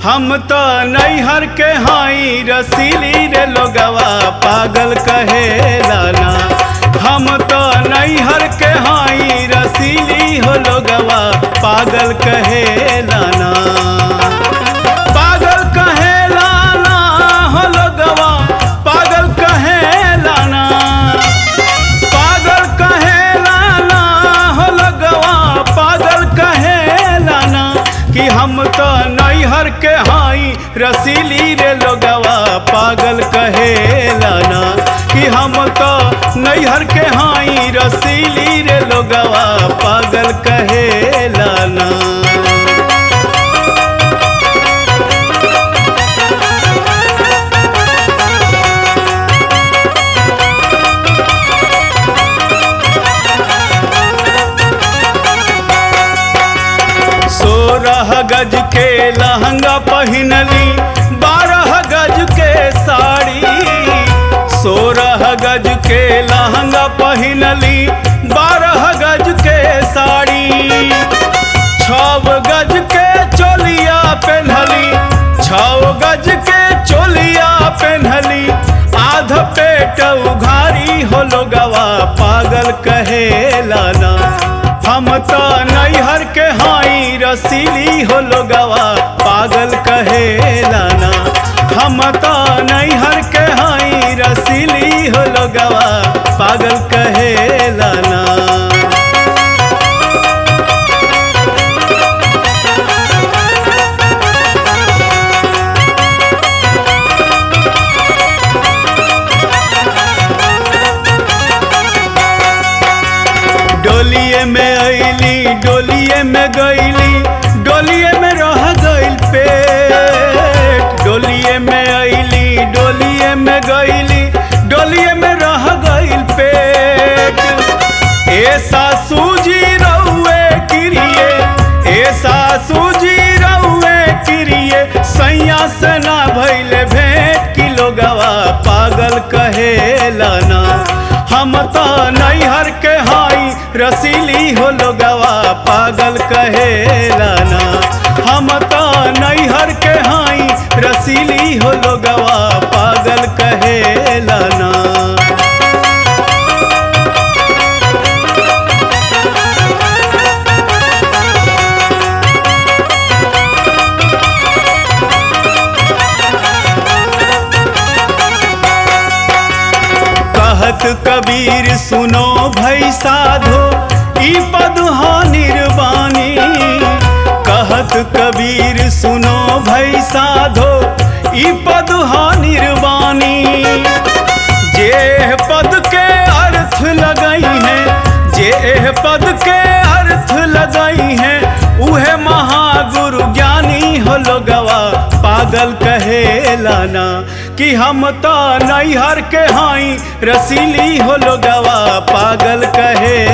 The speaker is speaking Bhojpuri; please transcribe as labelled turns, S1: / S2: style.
S1: हम तो नैहर के हाई रसीली रे लोगवा पागल कहेला ना। हम तो नैहर के हाई रसीली हो लोगवा पागल कहेला ना। पागल कहेला ना हो लोगवा पागल कहेला ना। पागल कहेला ना हो लोगवा पागल कहेला ना। कि हम तो नैहर के हाई रसीली रे लोगवा पागल कहेला ना। कि हम तो नैहर के हाई रसीली रे लोगवा पागल कहेला ना। गज के लहंगा पहिनली 12 गज के साड़ी। 16 गज के लहंगा पहिनली 12 गज के साड़ी। 6 गज के चोलिया पहनली 6 गज के चोलिया पहनली। आध पेट उघारी हो लोगवा पागल कहेला ना। हम तो नैहर के हाई रसीली हो लोगवा पागल कहेला ना। हम तो नैहर के हाई रसीली हो लोगवा पागल कहेला ना। डोलिए में अइली डोलिए में गइली डोलिए में रह गइल पेट। डोलिए में अइली डोलिए में गइली डोलिए में रह गइल पेट। ए सासू जी रउए किरिए ए सासू जी रउए किरिए सैया से ना भइले भेंट। कि लोगवा पागल कहेला ना। हम तो नैहर के हाई रसीली हो लोगवा पागल कहेला ना। हम तो नैहर के हाई रसीली हो लोगवा पागल कहेला ना। कहत कबीर सुनो भई साधो ई पद हा निर्वाणी। कहत कबीर सुनो भई साधो ई पद हा निर्वाणी। जे पद के अर्थ लगई है जे पद के अर्थ लगई है उहे महागुरु ज्ञानी हो लोगवा पागल कहेला ना। कि हम तो नैहर के हाई रसीली हो लोगवा पागल कहे